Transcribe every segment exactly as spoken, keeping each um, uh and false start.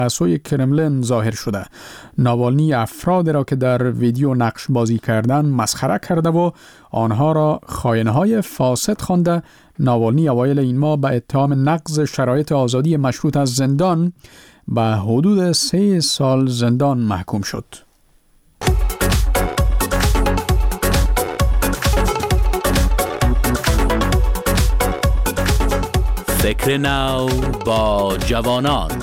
از سوی کرملین ظاهر شده. ناوالنی افراد را که در ویدیو نقش بازی کردن مسخره کرده و آنها را خائن‌های فاسد خوانده. ناوالنی اوایل این ماه به اتهام نقض شرایط آزادی مشروط از زندان به حدود سه سال زندان محکوم شد. فکر نو با جوانان.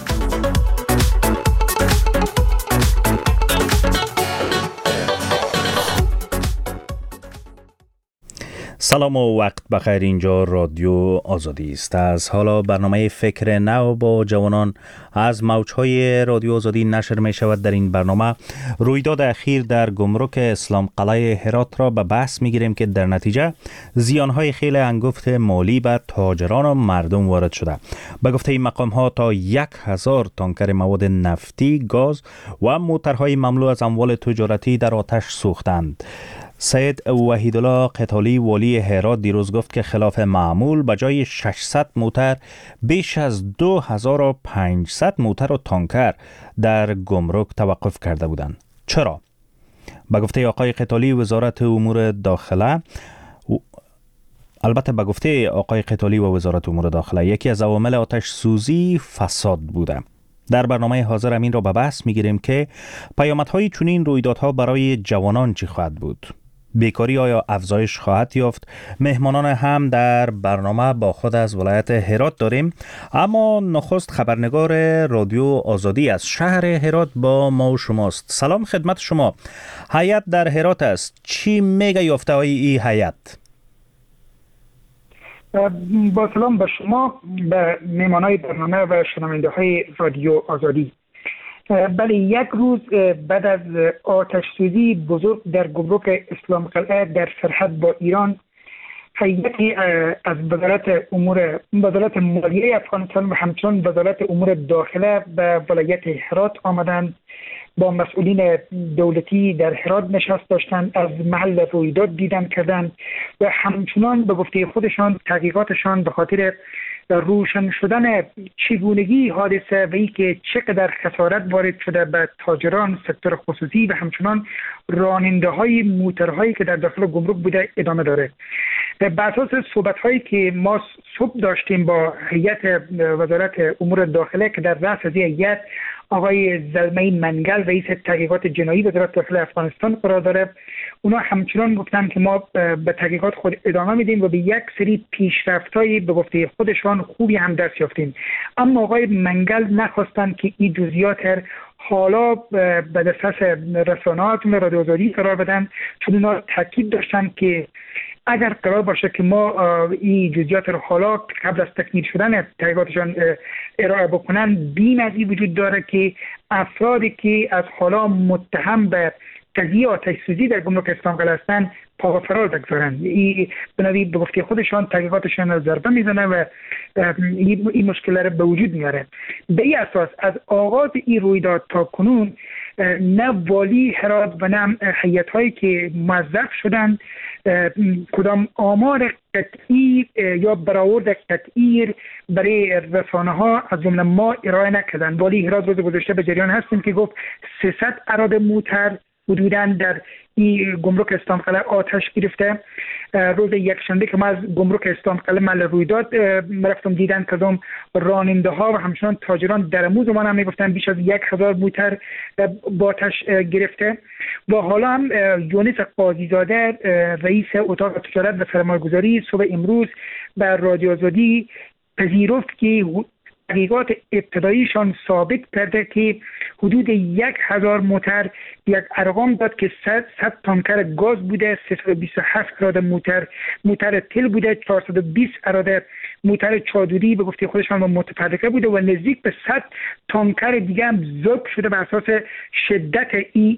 سلام و وقت بخیر. اینجا رادیو آزادی است. از حالا برنامه فکر نو با جوانان از موجهای رادیو آزادی نشر می شود. در این برنامه رویداد اخیر در گمرک اسلام قلعه هرات را به بحث می گیریم که در نتیجه زیانهای خیلی انگفت مالی به تاجران و مردم وارد شده. به گفته این مقام ها تا یک هزار تانکر مواد نفتی، گاز و موترهای مملو از اموال تجارتی در آتش سوختند. سید وحیدالله قتالی والی هرات دیروز گفت که خلاف معمول به جای ششصد موتر بیش از دو هزار و پانصد موتر و تانکر در گمرک توقف کرده بودند. چرا؟ به گفته آقای قتالی وزارت امور داخله البته به گفته آقای قتالی و وزارت امور داخله یکی از عوامل آتش سوزی فساد بوده. در برنامه حاضر همین را به بحث می‌گیریم که پیامدهای چنین رویدادها برای جوانان چی خواهد بود؟ بیکاری آیا افزایش خواهد یافت؟ مهمانان هم در برنامه با خود از ولایت هرات داریم، اما نخست خبرنگار رادیو آزادی از شهر هرات با ما و شماست. سلام خدمت شما. هیئت در هرات است. چی میگه یافته های این هیئت؟ با سلام به شما، به مهمانای برنامه و شنونده های رادیو آزادی. بله، یک روز بعد از آتش سوزی بزرگ در گمرک اسلام قلعه در سرحد با ایران، هیئتی از وزارت امور وزارت مالیه افغانستان و همچنین وزارت امور داخله به ولایت هرات آمدند. با مسئولین دولتی در هرات نشست داشتند، از محل رویداد دیدن کردند و همچنان به گفته خودشان تحقیقاتشان به خاطر روشن شدن چگونگی حادثه و اینکه چقدر خسارت وارد شده به تاجران، سکتور خصوصی و همچنان راننده های موترهایی که در داخل گمرک بوده ادامه داره. بر اساس صحبت هایی که ما صبح داشتیم با هیئت وزارت امور داخله که در رأس از هیئت آقای زلمه منگل رئیس تحقیقات جنایی وزارت داخله افغانستان قرار داره، اونا همچنان گفتن که ما به تحقیقات خود ادامه میدیم و به یک سری پیشرفت‌های به گفته خودشان خوبی هم دست یافتیم. اما آقای منگل نخواستن که این جزئیات حالا به دسترس رسانه‌ها و رادیو آزادی قرار بدن، چون اونا تاکید داشتن که اگر قرار باشه که ما این جزئیات رو حالا قبل از تکمیل شدن تحقیقاتشان ارائه بکنن، بیم از این وجود داره که افرادی که از حالا متهم به قضیه آتش سوزی در گمرک اسلام قلعه هستند پا فرار بگذارن. این بنابراین به گفته خودشان تحقیقاتشان رو ضربه میزنه و این مشکل رو به وجود میاره. به این اساس از آغاز این رویداد تا کنون نه والی هرات و نه هیئت‌هایی که موظف شدن کدام آمار قطعی یا برآورد قطعی برای رسانه‌ها از جمله ما ارائه نکردن. والی هرات روز گذشته به جریان هستیم که گفت سیصد اراده موتر حدوداً در این گمرک اسلام قلعه آتش گرفته. روز یکشنبه که ما از گمرک اسلام قلعه محل رویداد رفتم دیدن کدام راننده ها و همچنان تاجران در امو زمان هم میگفتن بیش از یک هزار موتر با آتش گرفته. و حالا هم یونس قاضیزاده رئیس اتاق تجارت و سرمایه‌گذاری صبح امروز بر رادیو آزادی پذیرفت که تحقیقات ابتداییشان ثابت کرده که حدود یک هزار موتر، یک ارقام داد که صد صد تانکر گاز بوده، سیصد و بیست و هفت اراده موتر موتر تل بوده، چهارصد و بیست اراده موتر چادری به گفته خودشان متفرقه بوده و نزدیک به صد تانکر دیگه هم ذوب شده بر اساس شدت این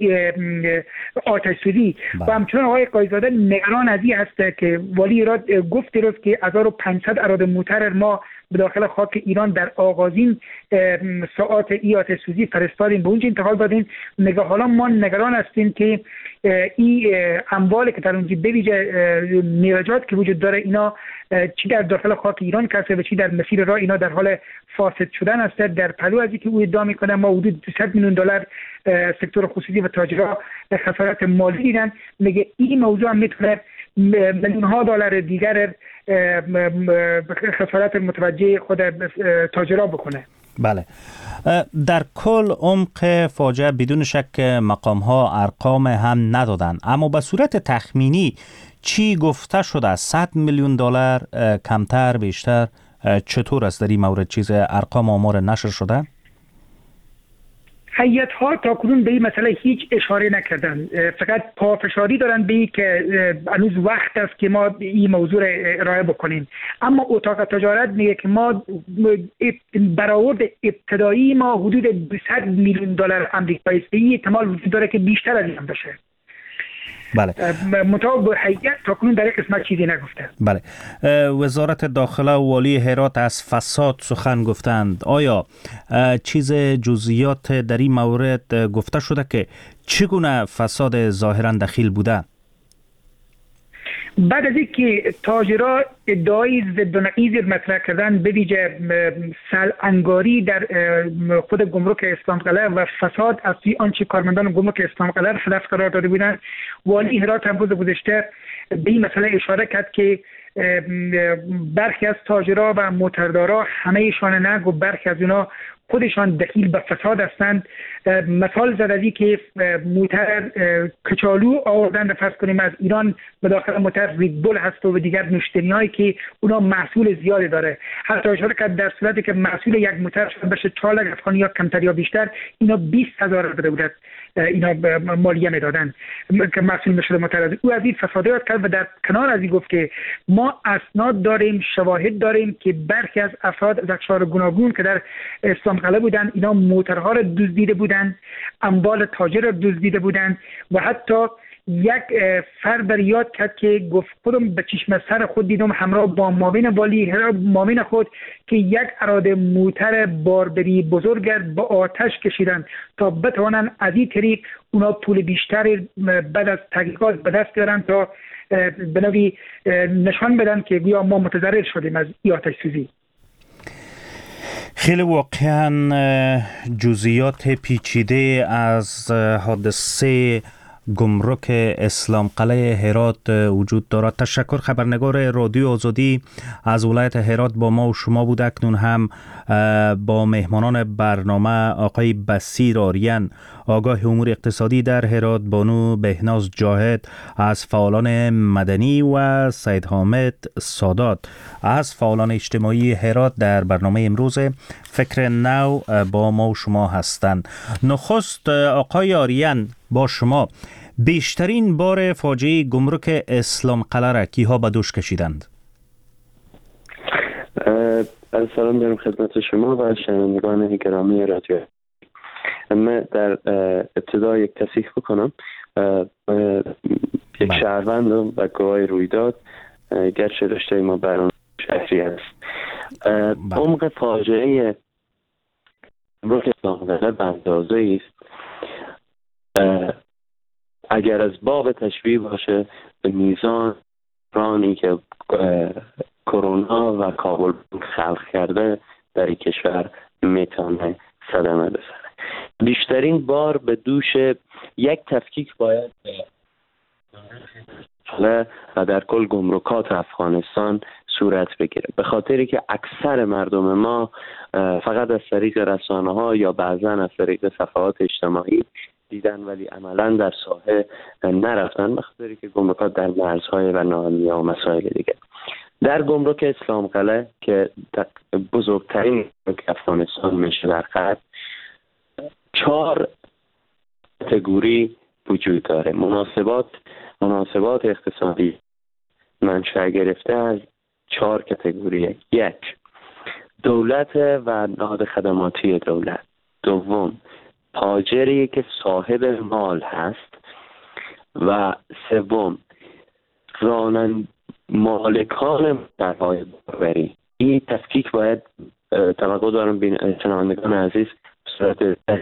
آتش سوزی. و همچنان آقای قاضی‌زاده نگران از این هست که والی هرات گفت دیروز که هزار و پانصد اراده موتر ما به داخل خاک ایران در آغازین ساعات ای آتش سوزی فرستادیم، به اونجا انتقال دادیم. نگاه حالا ما نگران هستیم که این اموالی که در اونجا به ویژه میراجات که وجود داره اینا چی در داخل خاک ایران کسه و چی در مسیر راه اینا در حال فاسد شدن است. در پلو از اینکه او ادعا میکنه ما حدود دویست میلیون دلار سکتور خصوصی و تاجرها خسارت مالی دیدن، میگه این موضوع هم میتونه میلیون ها دلار دیگر خسارت متوجه خود تاجرها بکنه. بله، در کل عمق فاجعه بدون شک مقام ها ارقام هم ندادن، اما به صورت تخمینی چی گفته شده؟ صد میلیون دلار کمتر بیشتر چطور است در این مورد؟ چیز ارقام آمار نشر شده؟ هیئت ها تا کنون به این مسئله هیچ اشاره نکردن، فقط پافشاری دارن به این که هنوز وقت است که ما این موضوع ارائه بکنیم. اما اتاق تجارت میگه که ما برآورد ابتدایی ما حدود دویست میلیون دلار آمریکایی است. این احتمال وجود داره که بیشتر از این هم بشه. بله. مطابق هیئت تا کنون در این قسمت چیزی نگفته. بله. وزارت داخله و والی هرات از فساد سخن گفتند. آیا چیز جزئیات در این مورد گفته شده که چگونه فساد ظاهرا دخیل بوده؟ بعد از اینکه تاجرها ادعای ضد و نقیض مطرح کردن، به ویژه سل انگاری در خود گمرک اسلام قلعه و فساد از آنچه کارمندان گمرک اسلام قلعه هدف قرار داده بودند، والی هرات هم روز گذشته به این مسئله اشاره کرد که برخی از تاجرها و موتردارا، همه ایشان نه و برخی از اونا خودشان دخیل به فساد هستند. مثال زد از این که موتر کچالو آوردن، فرض کنیم از ایران به داخل موتر ریدبول هست و دیگر نوشیدنی هایی که اونا محصول زیادی داره. حتی اشاره کرد در صورتی که محصول یک موتر شده بشه چهار لک افغانی یا کمتر یا بیشتر، اینا بیست هزار بده بودند اینا مالیه میدادن که محصول میشده موتر. از او از این فسادات کرد و در کنار از این گفت که ما اسناد داریم، شواهد داریم که برخی از افراد از اقشار گوناگون که در اسلام قلعه بودن اینا موترها را دزدیده بودند، اموال تاجر را دزدیده بودند و حتی یک فرد یاد کرد که گفت خودم به چشم سر خود دیدم همراه با معاون والی معاون خود که یک اراده موتر باربری بزرگ با آتش کشیدن تا بتوانند از این طریق اونا پول بیشتری بعد از تحقیقات به دست بیارن تا به نوعی نشان بدن که گویا ما متضرر شدیم از این آتش سوزی. خیلی واقعا جزئیات پیچیده از حادثه گمرک اسلام قلعه هرات وجود دارد. تشکر. خبرنگار رادیو آزادی از ولایت هرات با ما و شما بود. اکنون هم با مهمانان برنامه آقای بصیر آریان، آگاه امور اقتصادی در هرات، بانو بهناز جاهد از فعالان مدنی و سید حامد سادات از فعالان اجتماعی هرات در برنامه امروز فکر نو با ما و شما هستند. نخست آقای آریان با شما، بیشترین بار فاجعه گمرک اسلام قلعه را کیها به دوش کشیدند؟ سلام دارم خدمت شما و شنوندگان گرامی رادیو. من در ابتدا یک تصحیح بکنم. یک شهروند و گواهی رویداد گرچه داشته ما برنامه شهری است. عمق فاجعه گمرک اسلام قلعه به اندازه است اگر از باب تشبیه باشه به میزان رانی که کرونا و کابل خلق کرده در این کشور میتونه صدمه بزنه. بیشترین بار به دوش یک تفکیک باید و در کل گمرکات افغانستان صورت بگیره، به خاطری که اکثر مردم ما فقط از طریق رسانه ها یا بعضا از طریق صفحات اجتماعی دیدن ولی عملا در ساحه نرفتن، به خاطری که گمرکات در مرزهای و ناامنی و مسائل دیگه. در گمرک اسلام قلعه که بزرگترین گمرک افغانستان میشه در غرب، چهار کاتگوری وجود داره. مناسبات مناسبات اقتصادی منشأ گرفته از چهار کاتگوری. یک، دولت و نهاد خدماتی دولت. دوم، تاجری که صاحب مال هست. و سوم، رانن مالکان درهای باربری. این تفکیک باید توقع دارم بین شنوندگان عزیز صورت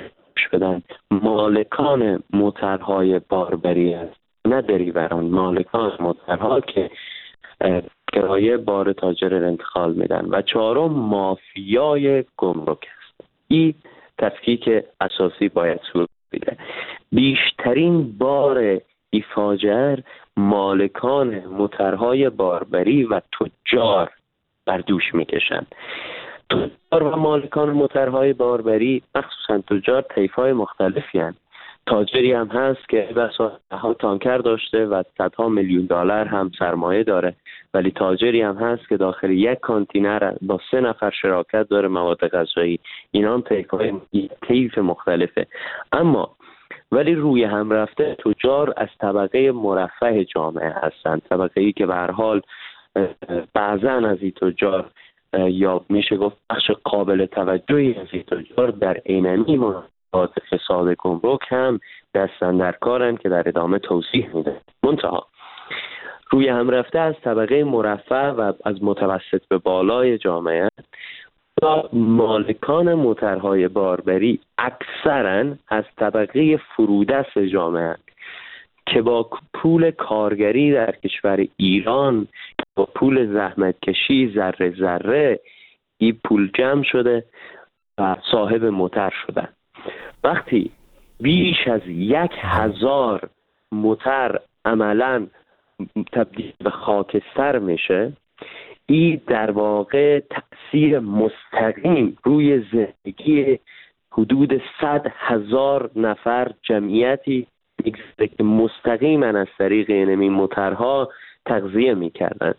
گوش بدن، مالکان موترهای باربری است، نه دریوران، مالکان موترها که کرایه بار تاجر را انتقال میدن. و چهارم مافیای گمرک است. این تفکیک اساسی باید صورت بگیره. بیشترین بار این فاجعه مالکان موترهای باربری و تجار بر دوش میکشن. تجار و مالکان موترهای باربری، مخصوصا تجار، طیف‌های مختلفی هستند. تاجری هم هست که بسا تانکر داشته و صدها میلیون دلار هم سرمایه داره، ولی تاجری هم هست که داخل یک کانتینر با سه نفر شراکت داره مواد غذایی. اینا هم طیف‌های طیف مختلفه. اما ولی روی هم رفته تجار از طبقه مرفه جامعه هستند، طبقه‌ای که به هر حال بعضاً از این تجار یا میشه گفت بخش قابل توجهی از این تجار در عینمی مناسبات فساد گمرک هم دستن در کارن که در ادامه توضیح میده. منتها روی هم رفته از طبقه مرفه و از متوسط به بالای جامعه و مالکان موترهای باربری اکثرا از طبقه فرودست جامعه که با پول کارگری در کشور ایران، با پول زحمتکشی ذره ذره این پول جمع شده و صاحب موتر شدن. وقتی بیش از یک هزار موتر عملاً تبدیل به خاکستر میشه، این در واقع تأثیر مستقیم روی زندگی حدود صد هزار نفر جمعیتی میگذاره که مستقیما از طریق اینمی موترها تغذیه میکردن.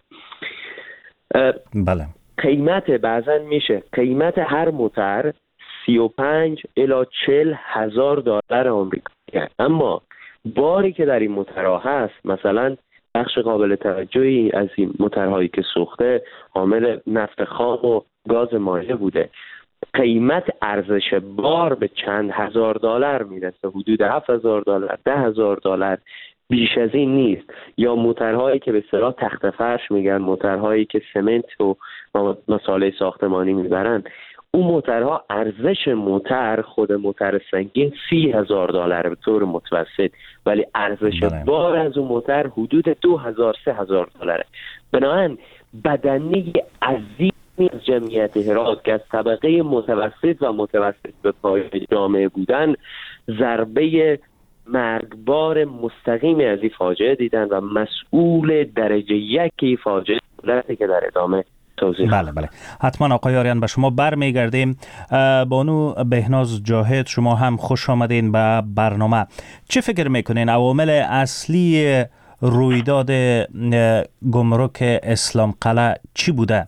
بله. قیمت بعضا میشه قیمت هر موتر سی و پنج الی چهل هزار دلار آمریکایی، اما باری که در این موترها هست، مثلا بخش قابل توجهی از این موترهایی که سوخته حامل نفت خام و گاز مایع بوده، قیمت ارزش بار به چند هزار دلار میرسه، حدود هفت هزار دلار، ده هزار دلار، بیش از این نیست. یا موترهایی که به اصطلاح تخت فرش میگن، موترهایی که سمنت و مصالح ساختمانی میبرن، اون موترها ارزش موتر، خود موتر سنگین سی هزار دلار به طور متوسط، ولی ارزش بله. بار از اون موتر حدود دو هزار سه هزار دلاره. بنابراین بدنه عظیمی از جمعیت هرات که از طبقه متوسط و متوسط به پایین جامعه بودن، ضربه مرگبار مستقیمی از این فاجعه دیدن و مسئول درجه یکی فاجعه دولتی که در ادامه توضیح. بله بله حتما آقای آریان به شما برمیگردیم. بانو بهناز جاهد، شما هم خوش آمدین به برنامه. چه فکر میکنین عوامل اصلی رویداد گمرک اسلام قلعه چی بوده؟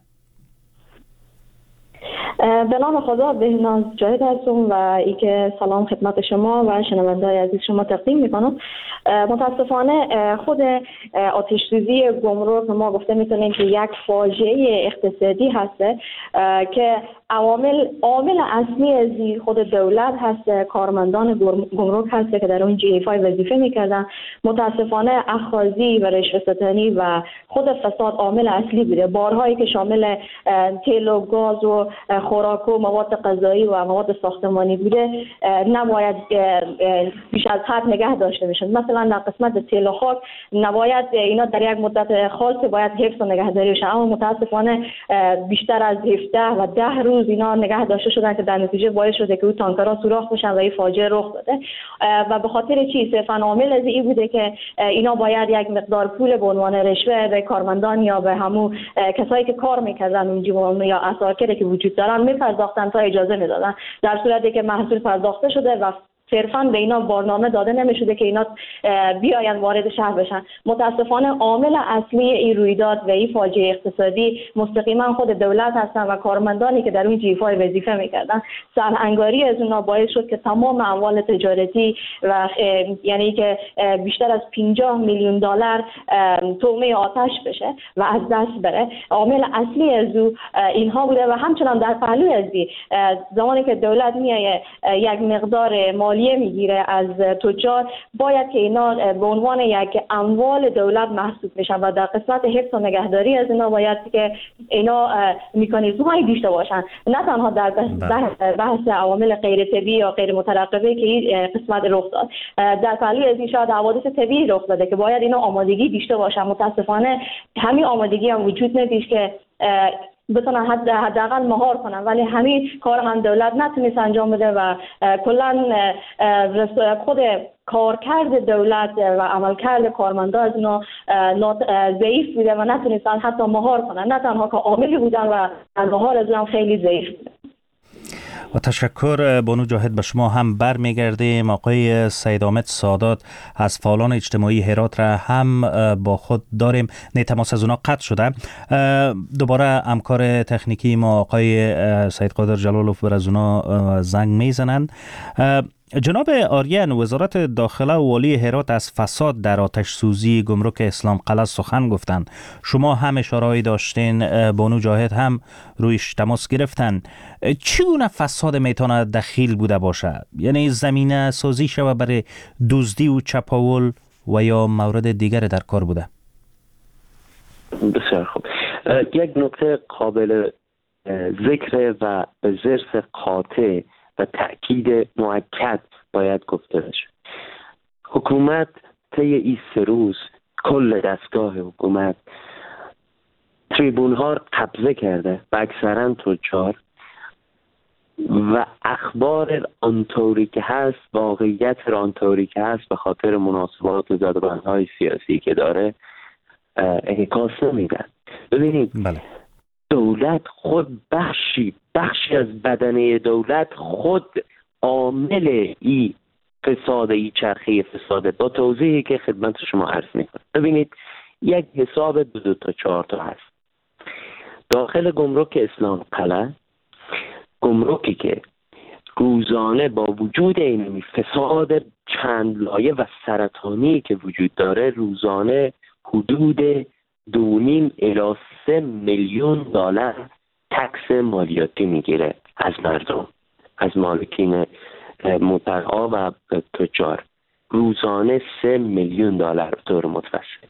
به نام خدا، بهناز جاهد هستم و ای که سلام خدمت شما و شنونده‌های عزیز شما تقدیم میکنم. متاسفانه خود آتش سوزی گمرک ما گفته میتونیم که یک فاجعه اقتصادی هسته که عوامل عامل اصلی از خود دولت هست، کارمندان گمرک هست که در اون جی ایف آی وظیفه میکردن. متاسفانه اخاذی و رشوه ستانی و خود فساد عامل اصلی بوده. بارهایی که شامل تیل و گاز و خوراک و مواد غذایی و مواد ساختمانی بوده نباید بیش از حد نگه داشته بشن. مثلا در قسمت تیل و خاک نباید اینا در یک مدت خاص باید حفظ و نگهداری بشن، اما متاسفانه بیشتر از هفده و ده روز اینا نگه داشته شدن که در نتیجه باعث شده که اون تانکرها سوراخ بشن و این فاجعه رخ داده. و به خاطر چی؟ صرفا عامل از این بوده که اینا باید یک مقدار پول به عنوان رشوه به کارمندان یا به همون کسایی که کار میکردن اونجا یا اساکری که وجود دارن میپرداختن تا اجازه میدادن، در صورتی که محصول پرداخته شده و صرفاً به اینا بارنامه داده نمیشده که اینا بیاین وارد شهر بشن. متاسفانه عامل اصلی این رویداد و این فاجعه اقتصادی مستقیما خود دولت هستن و کارمندانی که در اون جیفای وظیفه میکردن. سرهنگاری از اونا باعث شد که تمام اموال تجارتی و یعنی که بیشتر از پنجاه میلیون دلار تومه آتش بشه و از دست بره. عامل اصلی از او اینها بوده و همچنان در پهلو از زمانی که دولت میایه یک مقدار مالی مالیه میگیره از تجار، باید که اینا به عنوان یک اموال دولت محسوب میشن و در قسمت حفظ و نگهداری از اینا باید که اینا مکانیزم هایی داشته باشن، نه تنها در بحث عوامل غیر طبیعی یا غیر مترقبه که این قسمت رخ داد، در پهلوی از این شاید حوادث طبیعی رخ داده که باید اینا آمادگی داشته باشن. متاسفانه همین آمادگی هم وجود نداشت که بتونن حداقل مهار کنن، ولی همین کار هم دولت نتونست انجام بده و کلا خود کارکرد دولت و عملکرد کارمندا از اینا ضعیف بوده و نتونستن حتی مهار کنن، نه تنها که عاملی بودن و مهار از اونم خیلی ضعیف بوده. و تشکر بانو جاهد. به شما هم بر میگردیم. آقای سید حامد سادات از فعالان اجتماعی هرات را هم با خود داریم. نه تماس از اونا قطع شده. دوباره همکار تکنیکی ما آقای سید قادر جلالوف بر از اونا زنگ میزنند. جناب آریان، وزارت داخله و والی هرات از فساد در آتش سوزی گمرک اسلام قلعه سخن گفتند. شما هم اشاره‌ای داشتین، بانو جاهد هم رویش تماس گرفتن. چگونه فساد میتونه دخیل بوده باشه؟ یعنی زمینه سازی شوه برای دزدی و چپاول و یا مورد دیگر در کار بوده؟ بسیار خوب. یک نکته قابل ذکر و به ضرس قاطع و تأکید مؤکد باید گفته بشه. حکومت طی این سه روز کل دستگاه حکومت تریبون ها قبضه کرده و اکثرا تجار و اخبار آنطوری که هست، واقعیت آنطوری که هست به خاطر مناسبات و زدبندهای سیاسی که داره انعکاس نمیدن. ببینید بله. دولت خود بخشی بخشی از بدنه دولت خود عامل ای فساد ای چرخه فساده، با توضیحی که خدمت شما عرض میکنم. ببینید یک حساب دو, دو تا چهار تا هست. داخل گمرک اسلام قلعه، گمرکی که روزانه با وجود این فساد چند لایه و سرطانی که وجود داره، روزانه حدود دو نیم الی سه میلیون دلار تکس مالیاتی میگیره از مردم، از مالکین موترها و تجار. روزانه سه میلیون دلار طور متوسط.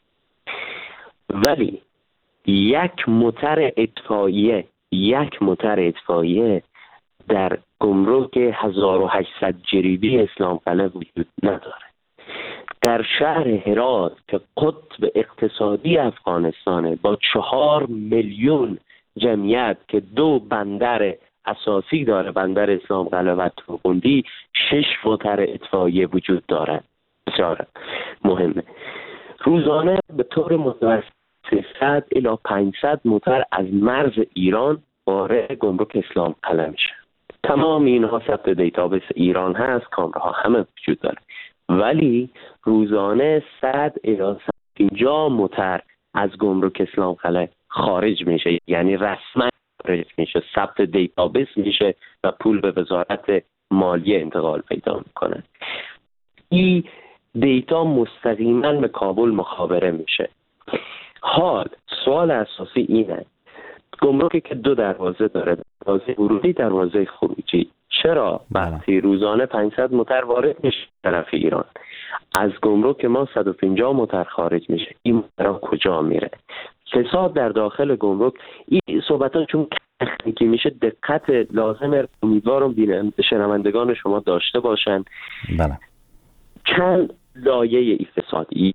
ولی یک موتر اطفائیه یک موتر اطفائیه در گمرک هزار و هشتصد جریبی اسلام قلعه وجود نداره. در شهر هرات که قطب اقتصادی افغانستانه، با چهار میلیون جمعیت که دو بندر اساسی داره، بندر اسلام قلعه و توغندی، شش موتر اطفائیه وجود داره. بسیار مهمه. روزانه به طور متوسط سیصد الی پانصد موتر از مرز ایران وارد گمرک اسلام قلعه میشه. تمام اینها ثبت دیتابیس ایران هست، کامراها همه وجود داره. ولی روزانه صد الی صد و پنجاه موتر از گمرک اسلام قلعه خارج میشه، یعنی رسما خارج میشه، ثبت دیتابیس میشه و پول به وزارت مالیه انتقال پیدا میکنه. این دیتا مستقیما به کابل مخابره میشه. حال سوال اساسی اینه، گمرکی که دو دروازه داره، دروازه ورودی، دروازه خروجی، چرا وقتی روزانه پانصد موتر وارد میشه طرف ایران، از گمرک ما صد و پنجاه موتر خارج میشه، این موتر کجا میره؟ فساد در داخل گمرک. این صحبتان چون تکنیکی میشه دقت لازمه، امیدوارم شنوندگان شما داشته باشن. بله. چند لایه ای فسادی.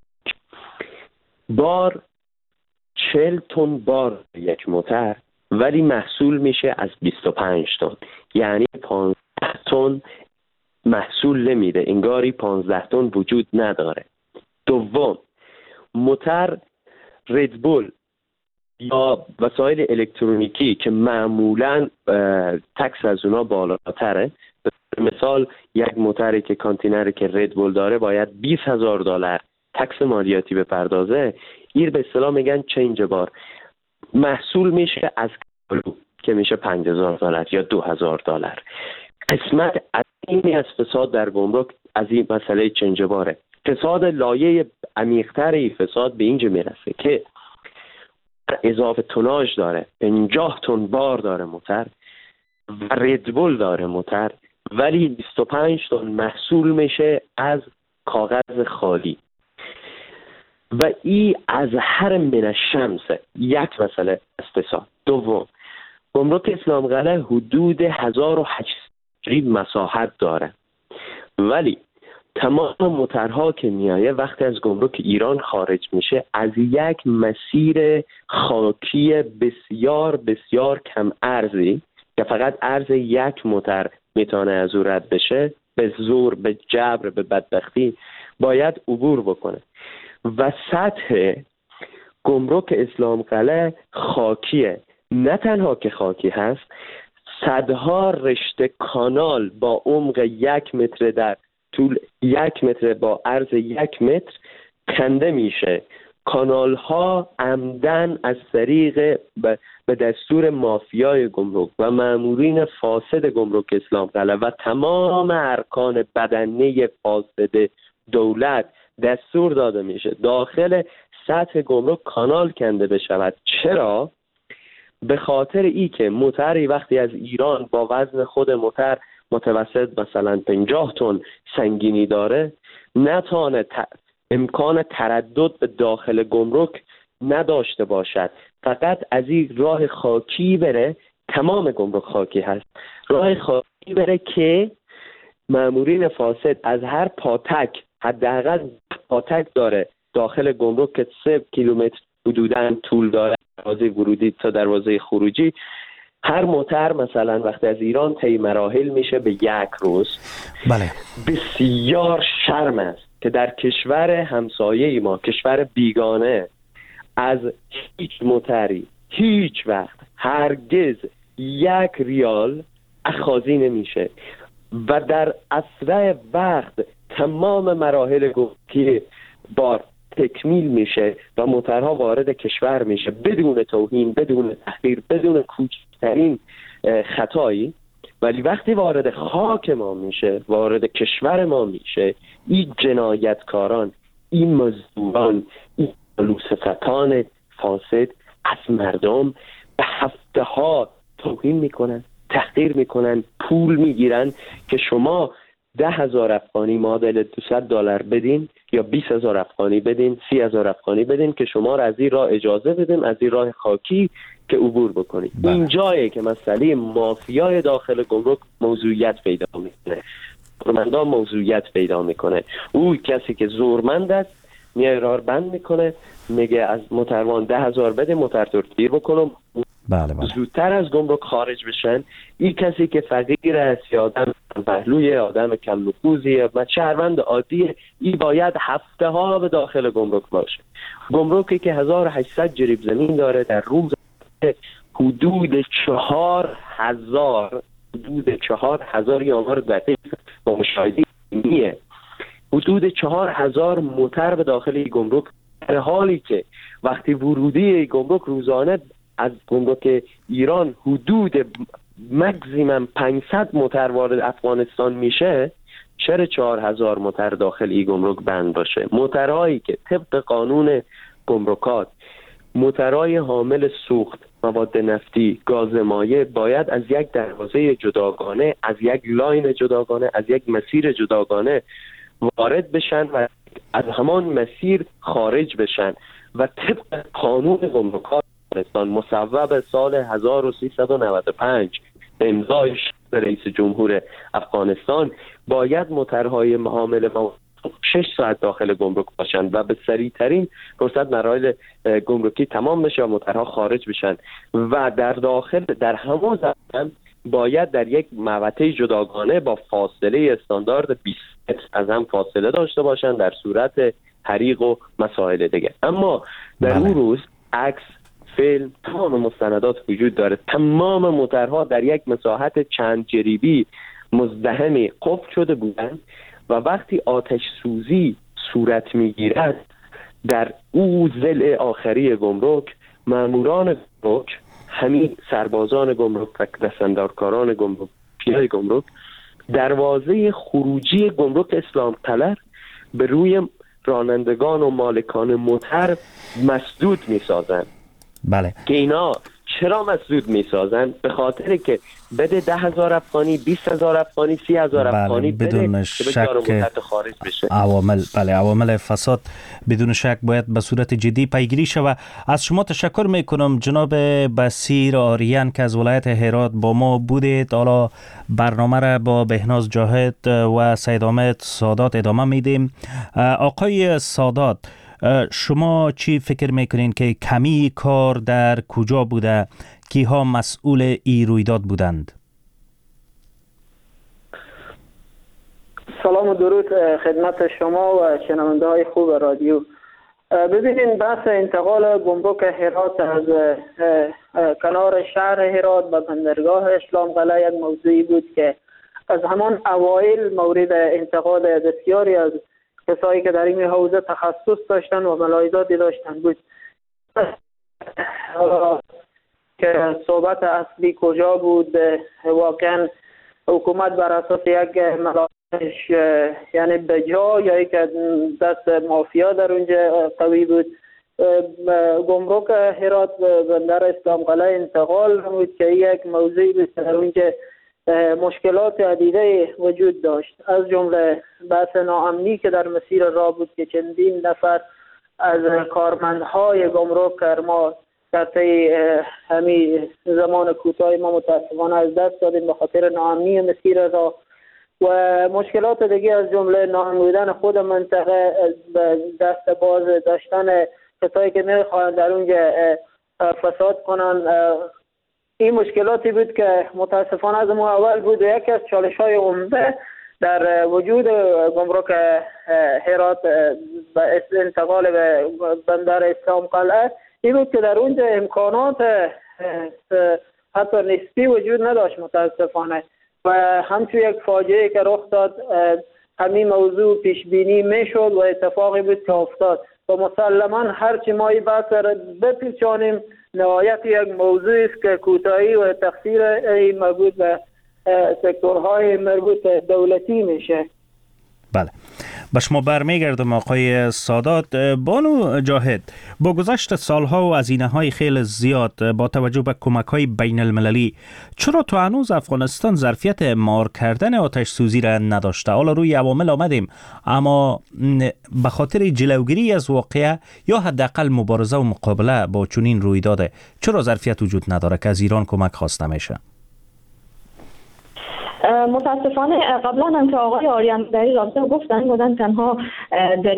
بار چهل تن بار یک موتر، ولی محصول میشه از بیست و پنج تن، یعنی پانزده تن محصول نمیده، انگاری پانزده تن وجود نداره. دوم، موتر ردبول یا وسایل الکترونیکی که معمولاً تکس از اونا بالاتره، مثال یک موتری که کانتینری که ردبول داره باید بیست هزار دلار تکس مالیاتی بپردازه، این به اصطلاح میگن چنج بار، محصول میشه از کالو که میشه پنج هزار دلار یا دو هزار دلار. قسمت از این از فساد در گمرک از این مسئله چنج باره. فساد لایه عمیق‌تر فساد به اینجا میرسه که اضافه توناژ داره، پنجاه تن بار داره موتر و ردبول داره موتر، ولی بیست و پنج تن محصول میشه از کاغذ خالی و ای از هر من الشمس. یک مسئله اقتصاد. دوم، گمرک اسلام قلعه حدود هزار و هشتصد مساحت داره، ولی تمام موترها که میایه وقتی از گمرک ایران خارج میشه از یک مسیر خاکی بسیار بسیار کم ارزی که فقط ارز یک موتر میتونه از او رد بشه، به زور، به جبر، به بدبختی باید عبور بکنه و سطح گمرک اسلام قلعه خاکیه. نه تنها که خاکی هست، صدها رشته کانال با عمق یک متر در طول یک متر با عرض یک متر کنده میشه. کانال ها عمدن از طریق به دستور مافیای گمرک و مامورین فاسد گمرک اسلام قلعه و تمام ارکان بدنه فاسد دولت دستور داده میشه داخل سطح گمرک کانال کنده بشود. چرا؟ به خاطر ای که موتری وقتی از ایران با وزن خود موتر متوسط مثلا پنجاه تن سنگینی داره، نتانه ت... امکان تردد به داخل گمرک نداشته باشد، فقط از این راه خاکی بره. تمام گمرک خاکی هست، راه خاکی بره که مامورین فاسد از هر پاتک، حداقل پاتک داره داخل گمرک که سه کیلومتر حدوداً طول داره، دروازه ورودی تا دروازه خروجی، هر موتر مثلا وقتی از ایران طی مراحل میشه به یک روز. بله. بسیار شرم است که در کشور همسایه ما، کشور بیگانه، از هیچ موتری هیچ وقت هرگز یک ریال اخاذی نمیشه و در اسرع وقت تمام مراحل گمرکی بار تکمیل میشه و موترها وارد کشور میشه بدون توهین، بدون تحقیر، بدون کوچکترین خطایی. ولی وقتی وارد خاک ما میشه، وارد کشور ما میشه، این جنایتکاران، این مزدوران، این لوسفتان فاسد از مردم به هفته ها توهین میکنن، تحقیر میکنن، پول میگیرن که شما ده هزار افغانی معادل دویست دلار بدین یا بیست هزار افغانی بدین، سی هزار افغانی بدین که شما را از این راه اجازه بدیم از این راه خاکی که عبور بکنید. این جایه که مسئله مافیای داخل گمرک موضوعیت پیدا میکنه، زورمندان موضوعیت پیدا میکنه. او کسی که زورمند است میای راه بند میکنه، میگه از موتروان ده هزار بده، موتر ترتیر بکنم، بله بله. زودتر از گمرک خارج بشن. این کسی که فقیر است یا آدم پهلوی، آدم کم نفوذیه و شهروند عادیه، این باید هفته ها به داخل گمرک باشه. گمرکی که هزار و هشتصد جریب زمین داره، در روز حدود چهار هزار حدود چهار هزار یا آمار دقیق با مشاهده میه حدود چهار هزار موتر به داخل گمرک، در حالی که وقتی ورودی گمرک روزانه از گمرک ایران حدود مکزیمم پانصد موتر وارد افغانستان میشه، چرا چهار هزار موتر داخل ای گمرک بند باشه؟ موترهایی که طبق قانون گمرکات موترهای حامل سوخت، مواد نفتی، گاز مایع باید از یک دروازه جداگانه، از یک لاین جداگانه، از یک مسیر جداگانه وارد بشن و از همان مسیر خارج بشن و طبق قانون گمرکات افغانستان مصوب سال هزار و سیصد و نود و پنج امضای رئیس جمهور افغانستان باید موترهای حامل مواد شش ساعت داخل گمرک باشن و به سریعترین فرصت مراحل گمرکی تمام بشه و موترها خارج بشن و در داخل در همون زمان باید در یک مقطع جداگانه با فاصله استاندارد بیست متر از هم فاصله داشته باشن در صورت حریق و مسائل دیگه. اما در بله. اون روز عکس، فیلم، تمام مستندات وجود داره. تمام موترها در یک مساحت چند جریبی مزدحمی قفل شده بودند و وقتی آتش سوزی صورت میگیرد در او ضلع آخری گمرک، ماموران گمرک، همین سربازان گمرک و دستاندارکاران گمرک، پیای گمرک، دروازه خروجی گمرک اسلام قلعه به روی رانندگان و مالکان موتر مسدود میسازند. بله. که اینا چرا مسدود میسازن؟ به خاطر که بده ده هزار افغانی، بیست هزار افغانی، سی هزار افغانی بدون بده شک خارج بشه. عوامل بله عوامل فساد بدون شک باید به صورت جدی پیگیری شود. از شما تشکر میکنم جناب بصیر آریان که از ولایت هرات با ما بودید. حالا برنامه را با بهناز جاهد و سید حامد سادات ادامه میدیم. آقای سادات، شما چی فکر میکنین که کمی کار در کجا بوده؟ کیها مسئول ای رویداد بودند؟ سلام و درود خدمت شما و شنونده های خوب رادیو. ببینید، بحث انتقال گمرک هرات از کنار شهر هرات به بندرگاه اسلام قلعه یک موضوعی بود که از همان اوایل مورد انتقاد بسیاری از کسایی که در این حوزه تخصص داشتن و ملاحظاتی داشتن بود. که صحبت اصلی کجا بود؟ واقعا حکومت بر اساس یک ملاحظش یعنی به جا یا یک دست مافیا در اونجا قوی بود. گمرک هرات بندر اسلام قلعه انتقال بود که یک موضوعی بود در اونجا مشکلات عدیده وجود داشت، از جمله بحث ناامنی که در مسیر راه بود که چندین نفر از کارمندهای گمرک کرما در طی همین زمان کوتاه ما متاسفانه از دست دادیم به خاطر ناامنی مسیر راه و مشکلات دیگه، از جمله ناامن بودن خود منطقه، دست باز داشتن کسایی که نمیخواهند در اونجا فساد کنن. این مشکلاتی بود که متاسفانه از ما اول بود و یکی از چالش‌های عمده در وجود گمرک هرات به انتقال به بندر اسلام قلعه این بود که در اونجا امکانات حتی نسبی وجود نداشت متاسفانه و همچون یک فاجعه که رخ داد همین موضوع پیش بینی میشد و اتفاقی بود که افتاد و مسلما هرچی ما این بحث را بپیچانیم نهایت یک موضوعی است که کوتاهی و تقصیر این مربوط به سکتورهای مربوط دولتی میشه. بله، به شما برمیگردم آقای سادات. بانو جاهد، با گذشت سالها و هزینه‌های خیلی زیاد با توجه به کمک‌های بین المللی، چرا تا هنوز افغانستان ظرفیت مار کردن آتش سوزی را نداشته؟ حالا روی عوامل آمدیم، اما به خاطر جلوگیری از واقعه یا حداقل مبارزه و مقابله با چنین رویداد چرا ظرفیت وجود نداره که از ایران کمک خواسته میشه؟ متاسفانه قبلا هم که آقای آریان در این رابطه گفتن بودن تنها در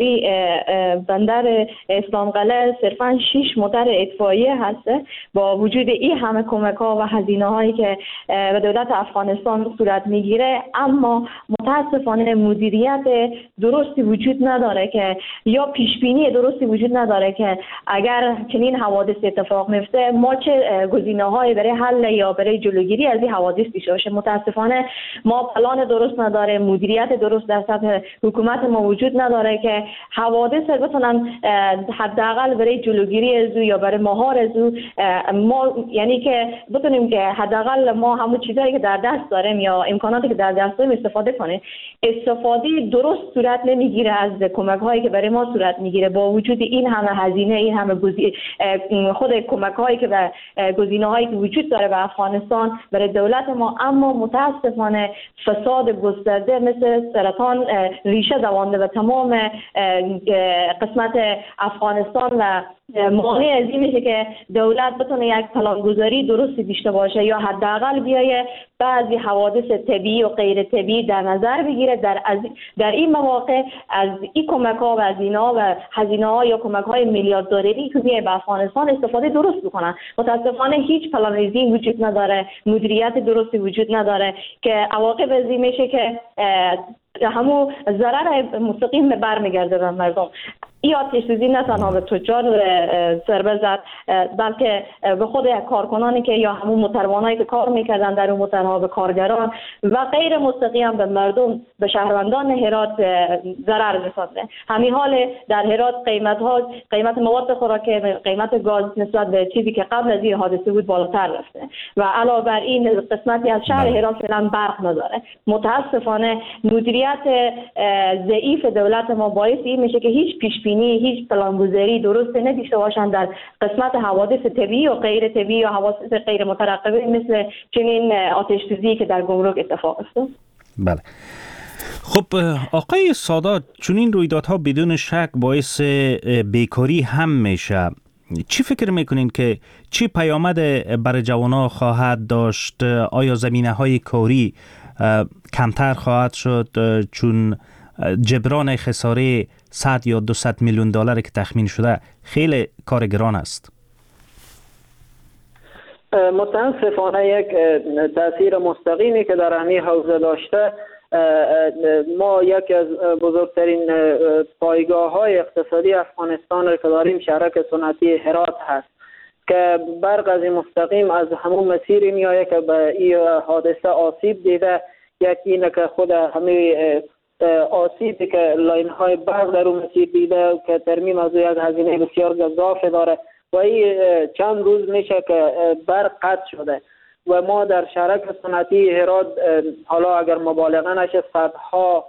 بندر اسلام قلعه صرفا شش موتر اطفائیه هسته با وجود این همه کمک ها و هزینه هایی که به دولت افغانستان صورت میگیره، اما متاسفانه مدیریت درستی وجود نداره که یا پیش بینی درستی وجود نداره که اگر چنین حوادث اتفاق میفته ما چه گزینه‌هایی برای حل یا برای جلوگیری از این حوادث پیش باشه. متاسفانه ما پلان درست نداره، مدیریت درست در سطح حکومت ما وجود نداره که حوادث بتونن حداقل برای جلوگیری از او یا برای مهار از او ما یعنی که بتونیم که حداقل ما همون چیزایی که در دست داریم یا امکاناتی که در دست داریم استفاده کنیم. استفاده درست صورت نمیگیره از کمک هایی که برای ما صورت میگیره با وجود این همه هزینه، این همه گزینه، خود کمک هایی که به گزینه هایی که وجود داره به افغانستان برای دولت ما، اما متاسفانه فساد گسترده مثل سرطان ریشه دوانده به تمام قسمت افغانستان و مانع از این میشه که دولت بتونه یک پلانگذاری درستی داشته باشه یا حداقل بیایه بعضی حوادث طبیعی و غیر طبیعی در نظر بگیره. در از در این مواقع از این کمک ها و هزینه‌ها و هزینه‌ها یا کمک های میلیارد دلاری که میاد به افغانستان استفاده درست بکنن. متاسفانه هیچ پلانریزی وجود نداره، مدیریت درستی وجود نداره که عواقب از این میشه که همون ضرر مستقیم برمیگرده به مردم. این آتش سوزی نه تنها به تجار ضربه زد بلکه به خود کارکنانی که یا همون موتروانایی که کار میکردن در اون موترها، به کارگران و غیر مستقیم به مردم، به شهروندان هرات ضرر رسانده. همین حال در هرات قیمت ها قیمت مواد خوراکی، قیمت گاز نسبت به چیزی که قبل از این حادثه بود بالاتر رفته و علاوه بر این قسمتی از شهر هرات فعلا برق نداره. متاسفانه مدیریت ضعیف دولت ما باعث این میشه که هیچ پیش پیشبینی، هیچ پلانگذاری درست نداشته باشند در قسمت حوادث طبیعی و غیر طبیعی یا حوادث غیر مترقبه مثل چنین آتش سوزی که در گمرک اتفاق افتاد. بله. خب آقای سادات، چون این رویدادها بدون شک باعث بیکاری هم میشه، چی فکر میکنین که چی پیامد برای جوانان خواهد داشت؟ آیا زمینه های کاری کمتر خواهد شد چون جبران خساره صد یا دویست میلیون دلار که تخمین شده خیلی کار گران است؟ متاسفانه یک تاثیر مستقیمی که در همین حوزه داشته، ما یکی از بزرگترین پایگاه های اقتصادی افغانستان را که داریم شهرک صنعتی هرات هست که برق از مستقیم از همون مسیری میآید که به این حادثه آسیب دیده. یکی اینه که خود همه آسیبی که لاین های برق در اون مسیر دیده که ترمیم از یک هزینه بسیار گزاف داره و این چند روز میشه که برق قطع شده و ما در شهرک صنعتی هرات حالا اگر مبالغه نشه صدها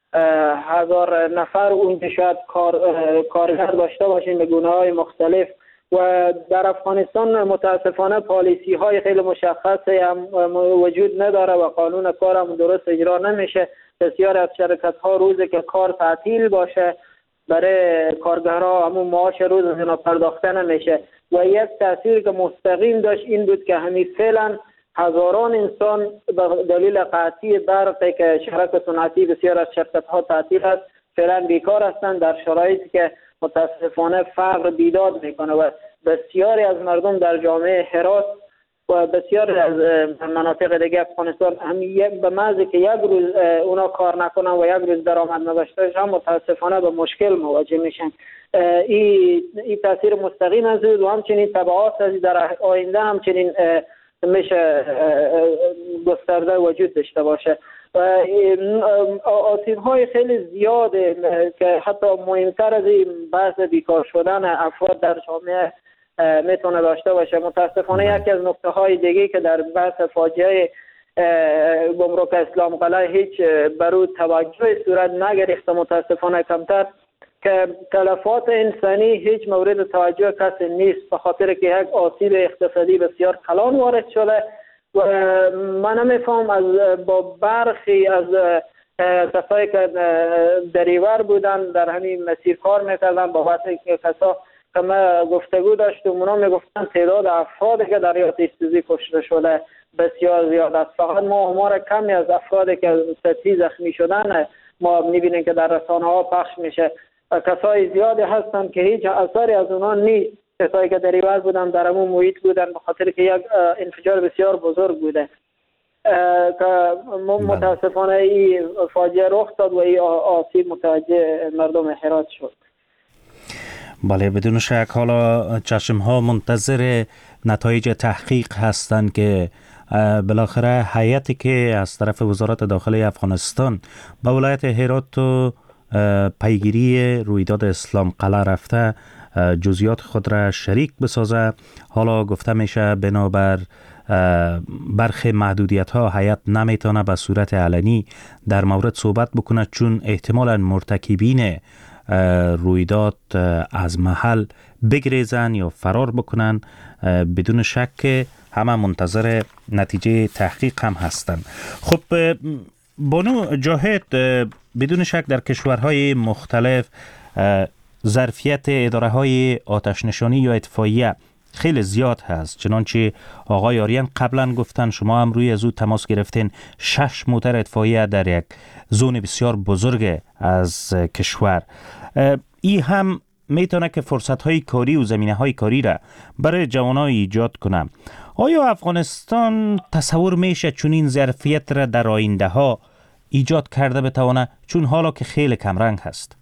هزار نفر اونجا شاید کار کارگر داشته باشیم به گونه های مختلف و در افغانستان متاسفانه پالیسی های خیلی مشخصی هم وجود نداره و قانون کار هم درست اجرا نمیشه. بسیار از شرکت ها روزی که کار تعطیل باشه برای کارگرها همون معاش روز از اینا پرداخته نمیشه و یک تاثیر که مستقیم داشت این بود که همین فعلا هزاران انسان به دلیل قطعی برقی که شهرک صنعتی بسیار از شرکت ها تعطیل است فعلا بیکار هستند در شرایطی که متاسفانه فقر بیداد میکنه و بسیاری از مردم در جامعه هرات و بسیاری از مناطق دیگه افغانستان هم یک به محضی که یک روز اونا کار نکنن و یک روز درآمد نداشته هم متاسفانه به مشکل مواجه میشن. این این تاثیر مستقیم از و همچنین تبعات از در آینده همچنین میشه گسترده وجود داشته باشه و آسیب های خیلی زیاده که حتی مهمتر از این بحث بیکار شدن افراد در جامعه میتونه داشته باشه. متاسفانه یکی از نکته های دیگه که در بحث فاجعه گمرک اسلام قلعه هیچ برو توجه صورت نگرفته، متاسفانه کمتر که تلفات انسانی هیچ مورد توجه کسی نیست به خاطر که یک آسیب اقتصادی بسیار کلان وارد شده و من نمیفهم از با برخی از کسایی که دریور بودن در همین مسیر کار میکردن بابت که کسا که ما گفتگو داشتم اونا میگفتن تعداد افرادی که در آتش سوزی کشته شده بسیار زیاد است. فقط ما آمار کمی از افرادی که سطحی زخمی شدن ما میبینیم که در رسانه ها پخش میشه. کسای زیادی هستن که هیچ اثری از اونا نیست، کسایی که دریور بودن در همون محیط بودن به خاطر که یک انفجار بسیار بزرگ بوده که متاسفانه این فاجعه رخ داد و این آسیب متوجه مردم هرات شد. بله بدون شک حالا چشم ها منتظر نتایج تحقیق هستند که بالاخره هیئتی که از طرف وزارت داخلی افغانستان به ولایت هرات و پیگیری رویداد اسلام قلعه رفته جزئیات خود را شریک بسازه. حالا گفته میشه بنابر برخی محدودیت ها هیئت نمیتونه به صورت علنی در مورد صحبت بکنه چون احتمالاً مرتکبین رویداد از محل بگریزن یا فرار بکنن. بدون شک همه منتظر نتیجه تحقیق هم هستن. خب بانو جاهد، بدون شک در کشورهای مختلف ظرفیت اداره های آتش نشانی یا اطفائیه خیلی زیاد هست، چنانچه آقای آریان قبلا گفتن شما هم روی از او تماس گرفتین شش موتر اطفائیه در یک زون بسیار بزرگ از کشور. ای هم میتونه که فرصت های کاری و زمینه های کاری را برای جوانان ایجاد کنه. آیا افغانستان تصور میشه چون این ظرفیت را در آینده ها ایجاد کرده بتونه، چون حالا که خیلی کمرنگ هست؟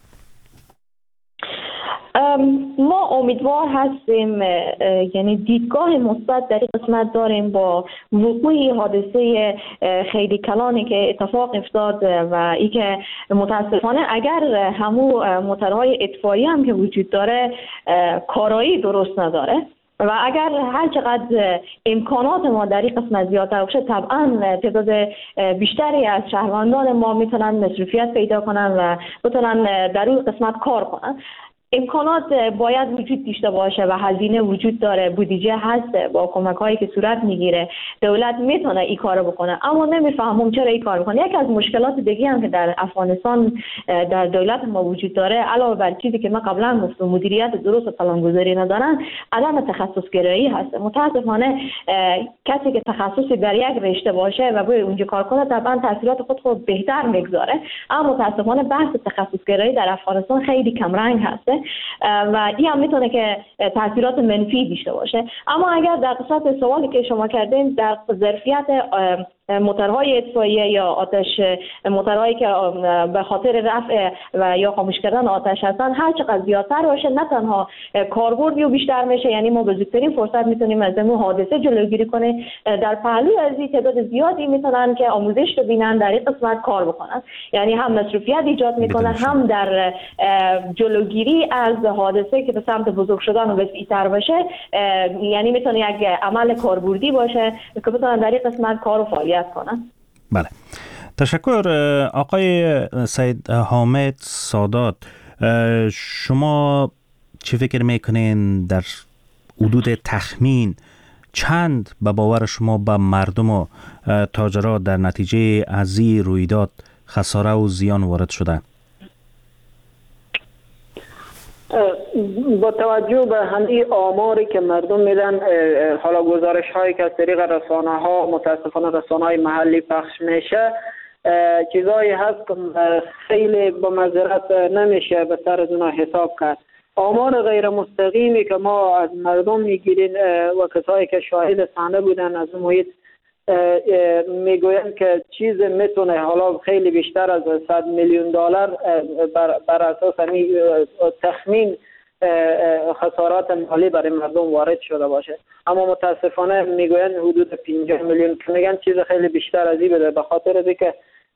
ما امیدوار هستیم، یعنی دیدگاه مثبت در این قسمت داریم با وقوع حادثه خیلی کلانی که اتفاق افتاد و ای که متاسفانه اگر همو موترهای اطفایی هم که وجود داره کارایی درست نداره و اگر هر چقدر امکانات ما در این قسمت زیادتر باشه طبعا تعداد بیشتری از شهروندان ما میتونن مصروفیت پیدا کنن و بتونن در اون قسمت کار کنن. امکانات باید وجود داشته باشه و هزینه وجود داره، بودجه هست، با کمک هایی که صورت میگیره دولت میتونه این کارو بکنه، اما نمیفهمم چرا این کار میکنه. یکی از مشکلات دیگه هم که در افغانستان در دولت ما وجود داره، علاوه بر چیزی که ما قبلا گفتم مدیریت درست و پلانگذاری ندارن، عدم تخصص گرایی هست. متاسفانه کسی که تخصصی در یک رشته باشه و به اونجا کار کنه طبعا تاثیرات خود خود بهتر میگذاره، اما متاسفانه بحث تخصص گرایی در افغانستان خیلی کم رنگ هست و این هم میتونه که تاثیرات منفی داشته باشه. اما اگر در قسمت سوالی که شما کردین در ظرفیت موتورهای اطفائیه یا آتش موتورهایی که به خاطر رفع و یا خاموش کردن آتش هستن هر چقدر زیادتر باشه نه تنها کاربردی بیشتر میشه، یعنی ما به زودترین فرصت میتونیم از این حادثه جلوگیری کنیم. در پهلوی از این تعداد زیادی میتونن که آموزش رو ببینن در این قسمت کار بکنن، یعنی هم مصروفیت ایجاد میکنه هم در جلوگیری از حادثه که به سمت بزرگ شدن و وسیع‌تر باشه، یعنی میتونه یک عمل کاربردی باشه که بتونن در این قسمت کار و فعالیت کنن. بله، تشکر آقای سید حامد سادات. شما چی فکر میکنین در حدود تخمین چند به باور شما به مردم و تاجرها در نتیجه از این رویداد خساره و زیان وارد شده؟ با توجه به همین آماری که مردم میدن، حالا گزارش هایی که از طریق رسانه ها متاسفانه رسانه های محلی پخش میشه، چیزایی هست که خیلی با معذرت نمیشه به سر از اونها حساب کرد. آمار غیر مستقیمی که ما از مردم میگیریم و کسایی که شاهد صحنه بودن از محیط میگویند که چیز میتونه حالا خیلی بیشتر از صد میلیون دلار بر, بر اساس همین تخمین خسارات مالی برای مردم وارد شده باشه، اما متاسفانه میگویند حدود پنجاه میلیون، که میگن چیز خیلی بیشتر از این بده، به خاطر از اینکه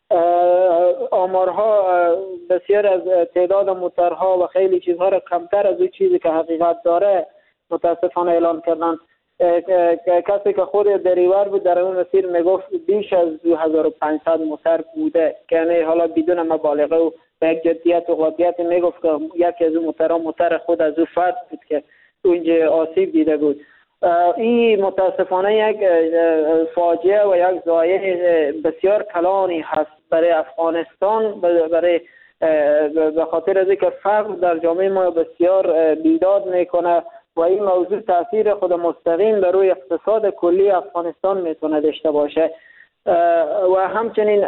آمارها بسیار از تعداد موتورها و خیلی چیزها را کمتر از اون چیزی که حقیقت داره متاسفانه اعلان کردن. کسی که خود دریور بود در اون مسیر میگفت بیش از دو هزار و پانصد موتور بوده، که یعنی حالا بدون مبالغه و به یک جدیت و قاطعیت میگفت که یکی از اون موتورها موتور خود از اون فرد بود که اونجا آسیب دیده بود. این متاسفانه یک فاجعه و یک ضایعه بسیار کلانی هست برای افغانستان، برای به خاطر از اینکه فقر در جامعه ما بسیار بیداد میکنه و این موضوع تاثیر خود مستقیم بر روی اقتصاد کلی افغانستان میتونه داشته باشه و همچنین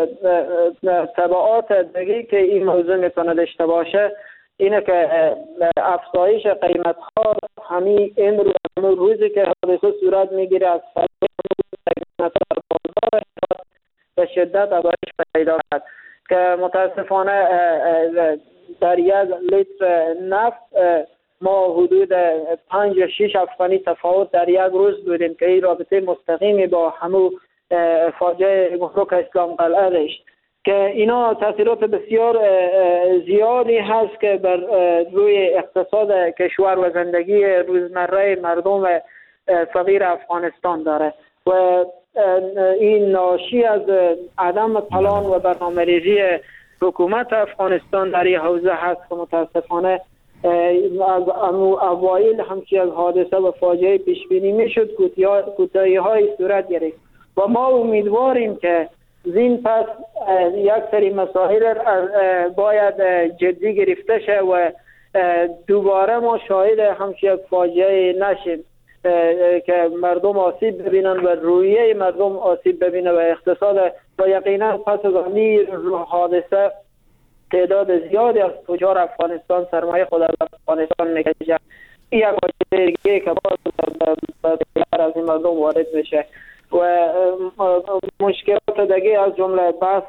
تبعات دیگه که این موضوع میتونه داشته باشه اینه که افزایش قیمت ها همین امروز روزی که حادثه صورت میگیره از قیمت بازار به شدت افزایش پیدا کرد که متاسفانه در یک لیتر نفت ما حدود پنج یا شش افغانی تفاوت در یک روز بودیم که این رابطه مستقیمی با همون فاجعه گمرک اسلام قلعه داشت که اینا تاثیرات بسیار زیادی هست که بر روی اقتصاد کشور و زندگی روزمره مردم فقیر افغانستان داره و این ناشی از عدم پلان و برنامه‌ریزی حکومت افغانستان در این حوزه هست که متاسفانه از اوایل همچی از حادثه و فاجعه پیش بینی میشد کوتاهی های صورت گرفت و ما امیدواریم که زین پس یک سری مسائل باید جدی گرفته شه و دوباره ما شاهد همچی یک فاجعه نشیم که مردم آسیب ببینن و رویه مردم آسیب ببینه و اقتصاد و یقینا پس از این حادثه تعداد زیادی از تجار افغانستان سرمایه خود از افغانستان میکشه. این یک واجه دیگه که باید از این مردم وارد بشه و مشکلات دیگه از جمله بحث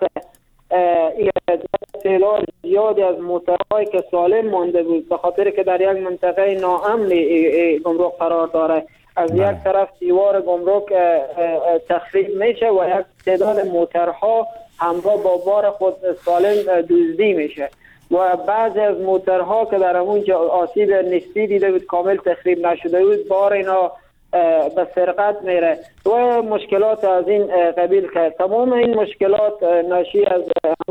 تعداد زیادی از موتورهایی که سالم مانده بود به خاطر که در یک منطقه ناامن گمرک قرار داره، از یک طرف دیوار گمرک تخریب میشه و یک تعداد موتورها همراه با بار خود سالم دزدی میشه و بعضی از موترها که در اونجا آسیب نسبی دیده بود کامل تخریب نشده بود بار اینا به سرقت میره و مشکلات از این قبیل که تمام این مشکلات ناشی از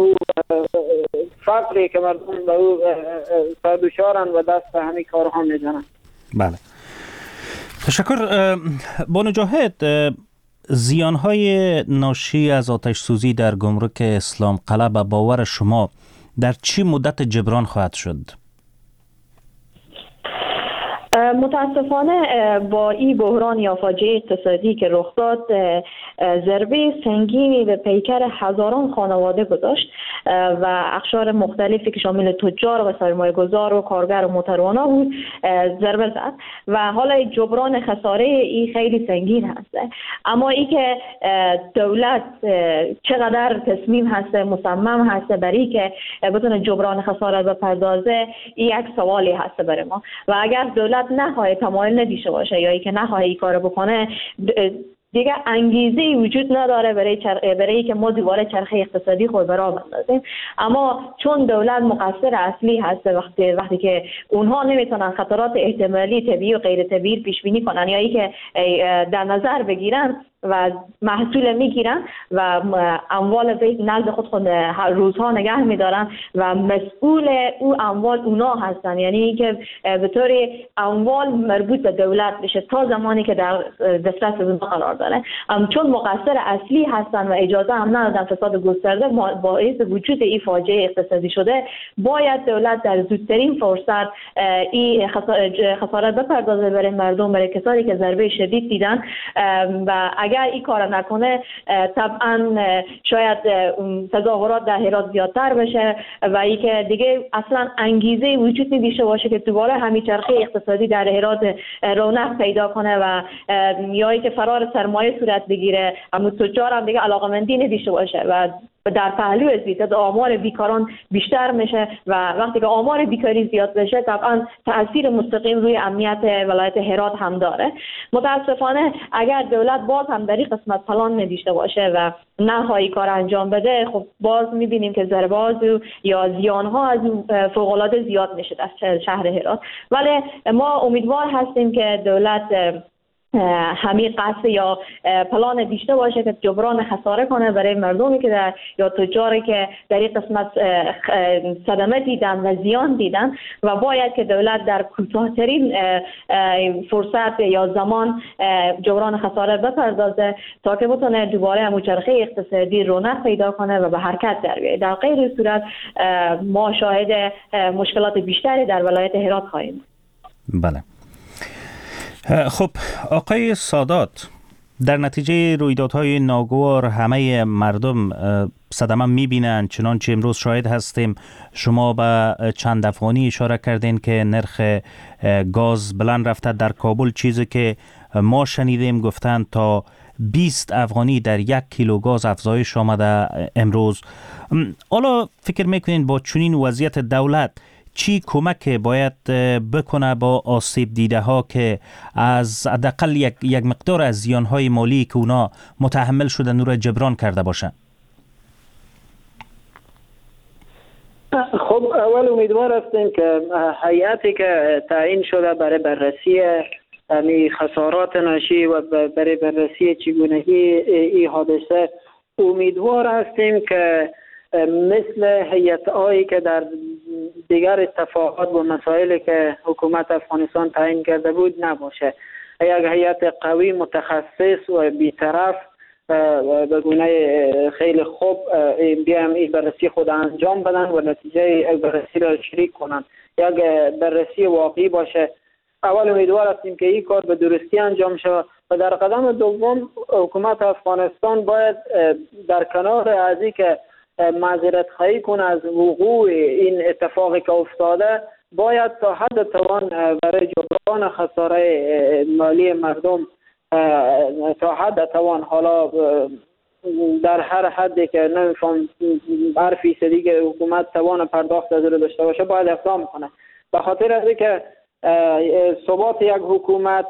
فقری که مردم به او دچارن و دست به همین کارها میزنن. بله تشکر. بانو جاهد، زیانهای ناشی از آتش سوزی در گمرک اسلام قلعه به باور شما در چی مدت جبران خواهد شد؟ متاسفانه با این بحران یا فاجعه اقتصادی که رخ داد ضربه سنگینی به پیکر هزاران خانواده گذاشت و اقشار مختلفی که شامل تجار و سرمایه گذار و کارگر و موتروانا بود ضربه زد و حالا جبران خساره این خیلی سنگین هست. اما ای که دولت چقدر تصمیم هست مصمم هست برای که بتونه جبران خساره بپردازه این یک سوالی هست برای ما و اگر دولت نخواهی تمایل ندیشه باشه یا ای که نخواهی این کار بکنه دیگه انگیزه وجود نداره برای چر... برای که ما دوباره چرخه اقتصادی خود را بندازیم. اما چون دولت مقصر اصلی هست وقتی وقتی که اونها نمیتونن خطرات احتمالی طبیعی و غیر طبیعی پیش بینی کنن یا ای که در نظر بگیرن و محصول میگیرن و اموال وی نزد خود خود روزها نگه میدارن و مسئول او اموال اونا هستن، یعنی که به طور اموال مربوط به دولت بشه تا زمانی که در دسترس اونها قرار داره. چون مقصر اصلی هستن و اجازه هم ندادن فساد گسترده باعث وجود این فاجعه اقتصادی شده، باید دولت در زودترین فرصت این خسارت بپردازه برای مردم، برای کسانی که ضربه شدید دیدن و اگر این کار نکنه طبعا شاید تظاهرات در هرات زیادتر بشه و ای که دیگه اصلا انگیزه وجود نداشته باشه که دوباره همین چرخه اقتصادی در هرات رونق پیدا کنه و یا ای که فرار سرمایه صورت بگیره، اما تجار هم دیگه علاقمندی نداشته باشه و در پهلو ازدیاد آمار بیکاران بیشتر میشه و وقتی که آمار بیکاری زیاد بشه طبعا تأثیر مستقیم روی امنیت ولایت هرات هم داره. متاسفانه اگر دولت باز هم در این قسمت پلان نداشته باشه و نهایی کار انجام بده، خب باز میبینیم که ضربات یا زیانها از فوق العاده زیاد میشه در شهر هرات. ولی ما امیدوار هستیم که دولت همین قصد یا پلان دیشته باشه که جبران خساره کنه برای مردمی که در یا تجاری که در این قسمت صدمه دیدن و زیان دیدن و باید که دولت در کوتاه‌ترین فرصت یا زمان جبران خساره بپردازه تا که بتونه دوباره همون چرخه اقتصادی رونق پیدا کنه و به حرکت در بیاد. در غیر صورت ما شاهد مشکلات بیشتری در ولایت هرات خواهیم. بله. خب آقای سادات، در نتیجه رویدادهای ناگوار همه مردم صدمه میبینن، چنانچه امروز شاهد هستیم شما به چند افغانی اشاره کردین که نرخ گاز بلند رفته در کابل، چیزی که ما شنیدیم گفتن تا بیست افغانی در یک کیلو گاز افزایش آمده امروز. حالا فکر میکنین با چنین وضعیت دولت چی کمک باید بکنه با آسیب دیده ها که از حداقل یک یک مقدار از زیانهای مالی که اونا متحمل شدن نور جبران کرده باشن؟ خب اول امیدوار هستیم که هیئتی که تعیین شده برای بررسی یعنی خسارات ناشی و برای بررسی چگونگی این حادثه، امیدوار هستیم که مثل هیئت‌هایی که در دیگر اتفاقات و مسائلی که حکومت افغانستان تعیین کرده بود نباشه. یک هیئت قوی متخصص و بی‌طرف به گونه خیلی خوب بیام این بررسی خود انجام بدن و نتیجه بررسی را شریک کنن، یک بررسی واقعی باشه. اول امیدوار هستیم که این کار به درستی انجام شود و در قدم دوم حکومت افغانستان باید در کنار از این که معذرت خواهی کنه از وقوع این اتفاقی که افتاده، باید تا حد توان برای جبران خساره مالی مردم تا حد توان، حالا در هر حدی که نمیفهم هر فیصدی که حکومت توان پرداخت از رو داشته باشه باید اقدام کنه. به خاطر از که ثبات یک حکومت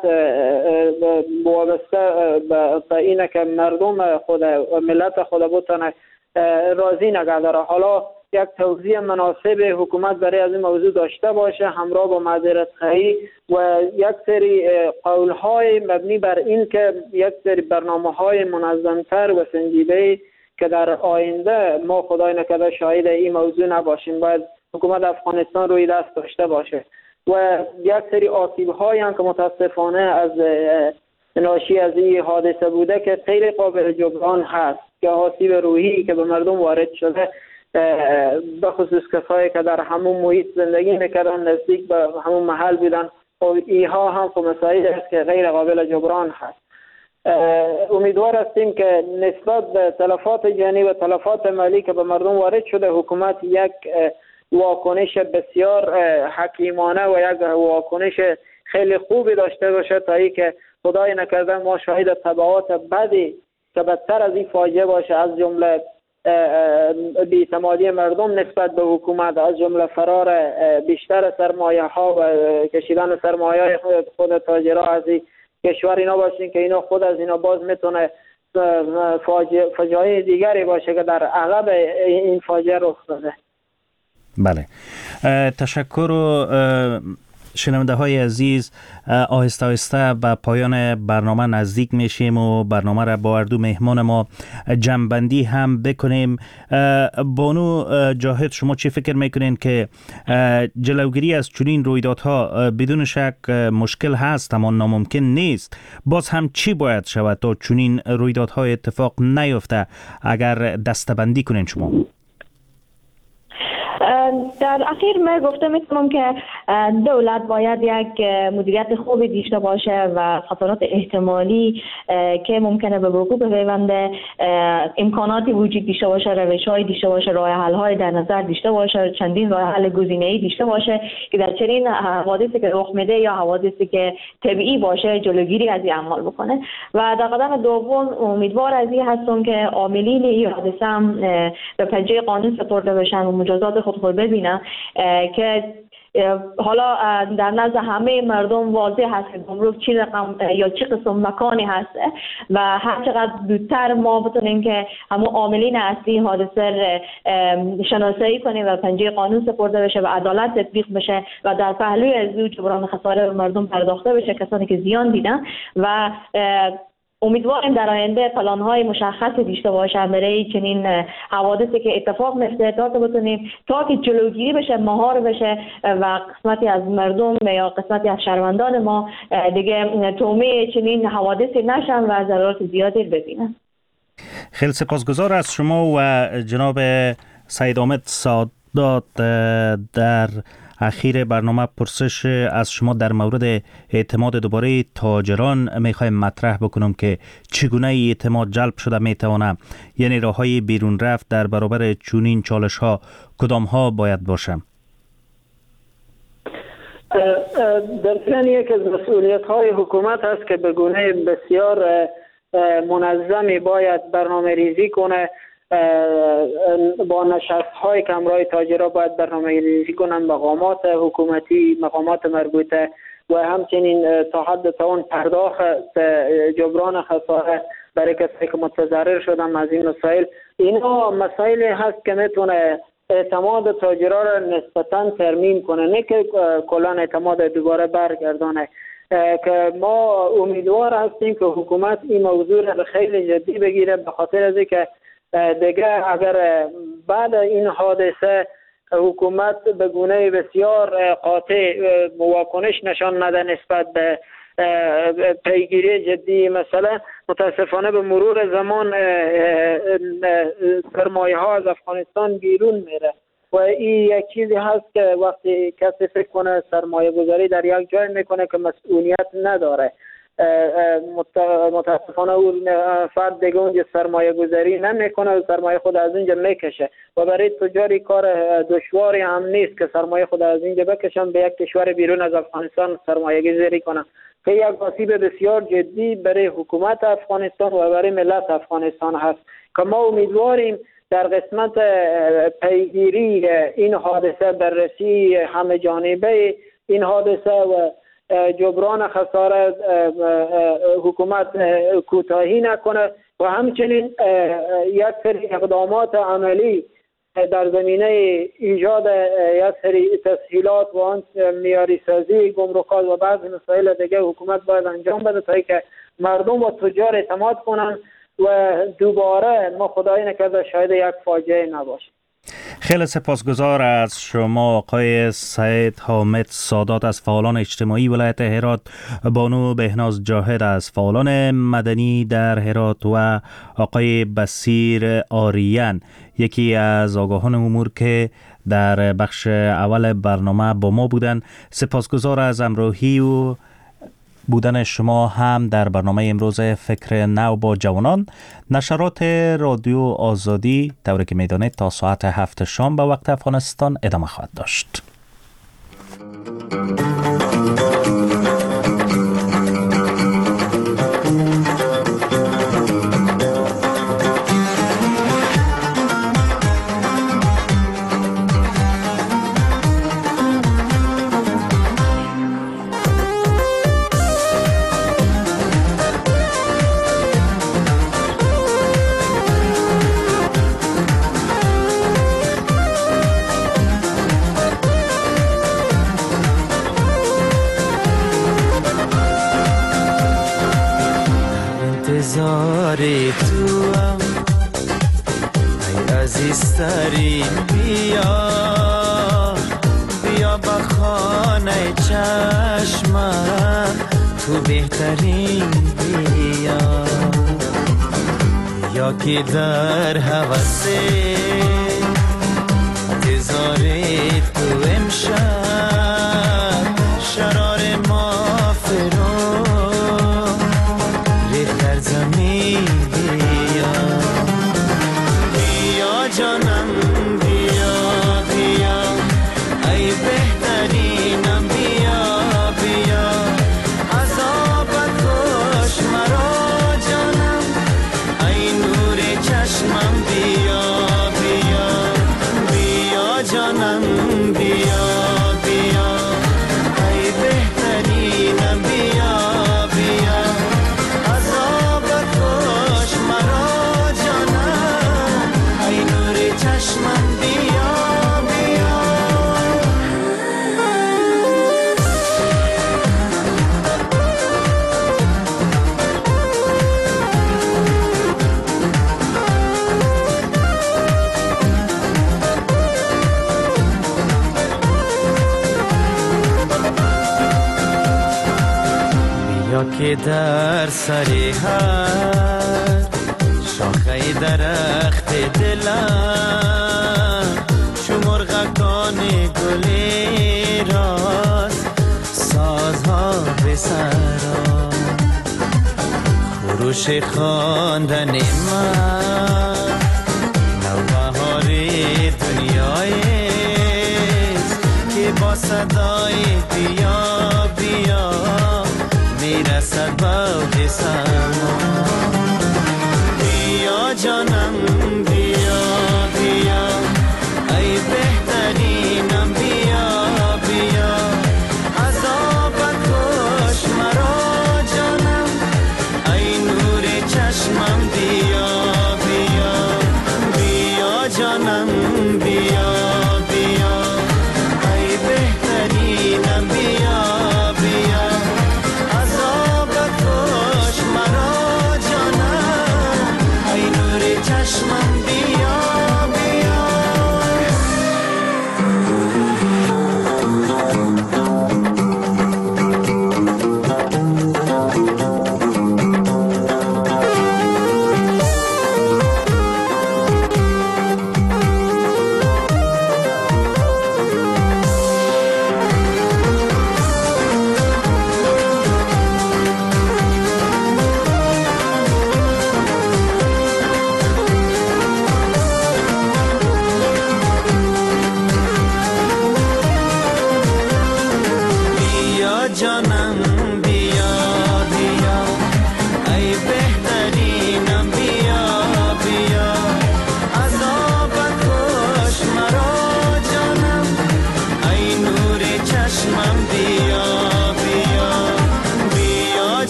وابسته به اینه که مردم خود و ملت خود بتونه راضی نگه داره. حالا یک توضیح مناسب حکومت برای از این موضوع داشته باشه همراه با معذرت خواهی و یک سری قولهای مبنی بر این که یک سری برنامه‌های منظم‌تر و سنجیده که در آینده ما خدای نکرده شاهد این موضوع نباشیم. باید حکومت افغانستان روی دست داشته باشه و یک سری آسیب‌هایی هم که متاسفانه از ناشی از این حادثه بوده که غیر قابل جبران هست، که آسیب روحی که به مردم وارد شده، به خصوص کسایی که در همون محیط زندگی میکردن، نزدیک به همون محل بودن، و اینها هم خب مسائل است که غیر قابل جبران هست. امیدوار هستیم که نسبت به تلفات جانی و تلفات مالی که به مردم وارد شده حکومت یک واکنش بسیار حکیمانه و یک واکنش خیلی خوبی داشته باشه تا ای که خدای نکرده ما شاهد تبعات بدی که بدتر از این فاجعه باشه، از جمله بی‌اعتمادی مردم نسبت به حکومت، از جمله فرار بیشتر سرمایه ها و کشیدن سرمایه خود تاجرها از این کشور اینا باشین که اینا خود از اینا باز میتونه فاجعه دیگری باشه که در عقب این فاجعه رخ داده. بله، تشکر. و شنونده های عزیز، آهسته آهسته به پایان برنامه نزدیک میشیم و برنامه را با اردو مهمان ما جمع‌بندی هم بکنیم. بانو جاهد، شما چی فکر میکنین که جلوگیری از چنین رویدادها بدون شک مشکل هست اما ناممکن نیست؟ باز هم چی باید شود تا چنین رویدادها اتفاق نیفته اگر دسته‌بندی کنین شما؟ در اخیر من گفته میتونم که دولت باید یک مدیریت خوبی داشته باشه و خطرات احتمالی که ممکنه به وقوع بپیونده امکاناتی وجود داشته باشه، روش‌های داشته باشه، راه حل‌های در نظر داشته باشه، چندین راه حل گزینه‌ای داشته باشه که در چنین حوادثی که رخ میده یا حوادثی که طبیعی باشه جلوگیری از این اعمال بکنه. و در قدم دوم امیدوار از این هستم که عاملین این حادثه هم به پنجه قانون سپرده بشن و مجازات خود خود ببینن که حالا در نزد همه مردم واضح هست که گمرک چی رقم یا چی قسم مکانی هست و هر چقدر زودتر ما بتونیم که همون عاملین اصلی حادثه شناسایی کنیم و پنجه قانون سپرده بشه و عدالت تطبیق بشه و در پهلوی از او جبران خساره مردم پرداخته بشه کسانی که زیان دیدن. و امیدواریم در آینده پلان‌های مشخصی داشته باشن برای چنین حوادثی که اتفاق میفته تا بتونیم تا که جلوگیری بشه، مهار بشه و قسمتی از مردم یا قسمتی از شهروندان ما دیگه تومه چنین حوادثی نشن و ضررات زیادی ببینن. خیلی سپاسگزار از شما و جناب سید حامد سادات. در اخیر برنامه پرسش از شما در مورد اعتماد دوباره تاجران میخوایم مطرح بکنم که چگونه اعتماد جلب شده میتونه، یعنی راههای بیرون رفت در برابر چنین چالش ها کدام ها باید باشه؟ در ذهن یک از مسئولیت های حکومت هست که به گونه بسیار منظمی باید برنامه ریزی کنه. با نشست های که همراه تاجرها باید برنامه ریزی کنن، مقامات حکومتی، مقامات مربوطه و همچنین تا حد توان پرداخت جبران خسارت برای کسایی که متضرر شدن از این مسائل. اینا مسائلی هست که میتونه اعتماد تاجرها را نسبتا ترمیم کنه، نه که کلا اعتماد دوباره برگردانه. که ما امیدوار هستیم که حکومت این موضوع را خیلی جدی بگیره، به خاطر از اینکه دیگه اگر بعد این حادثه حکومت به گونه بسیار قاطع واکنش نشان نده نسبت به پیگیری جدی، مثلا متاسفانه به مرور زمان سرمایه ها از افغانستان بیرون میره و این یک چیزی هست که وقتی کسی فکر کنه سرمایه گذاری در یک جای میکنه که مسئولیت نداره، متاسفانه اون فرد دیگه اونجا سرمایه گذاری نمیکنه و سرمایه خود از اونجا میکشه و برای تجاری کار دشواری هم نیست که سرمایه خود از اینجا بکشن به یک کشور بیرون از افغانستان سرمایه گذاری کنن، که یک آسیب بسیار جدی برای حکومت افغانستان و برای ملت افغانستان هست که ما امیدواریم در قسمت پیگیری این حادثه، بررسی همه جانبه این حادثه و جبران خسارت حکومت کوتاهی نکنه، و همچنین یک سری اقدامات عملی در زمینه ایجاد یک سری تسهیلات و آن معیاری سازی گمرکات و بعضی مسائل دیگه حکومت باید انجام بده تا اینکه مردم و تجار اعتماد کنن و دوباره ما خدای نکرده شاید یک فاجعه نباشه. خیلی سپاسگزار از شما آقای سید حامد سادات از فعالان اجتماعی ولایت هرات، بانو بهناز جاهد از فعالان مدنی در هرات و آقای بصیر آریان یکی از آگاهان امور که در بخش اول برنامه با ما بودن. سپاسگزار از همراهی و بودن شما هم در برنامه امروز فکر نو با جوانان. نشرات رادیو آزادی دوره که میدانید تا ساعت هفت شام به وقت افغانستان ادامه خواهد داشت. انتظاری تو هم ای عزیزترین بیا بیا با خانه چشمم تو بهترین بیا یا که در حوثه انتظاری تو امشب شرار ما فرو زمین بیا بیا جانم بیا بیا ای بهترینم بیا بیا عذابت کش مرا جانم ای نور چشمم بیا بیا بیا جانم بیا بیا ای بهترینم بیا بیا چشمم بیا بیا بیا که در سری هر شاخه درخت دلم چو مرغکان گلی راست سازها به سرا خروش خواندن من نوبهار دنیایست که با صدای بیا بیا میرسد با جسم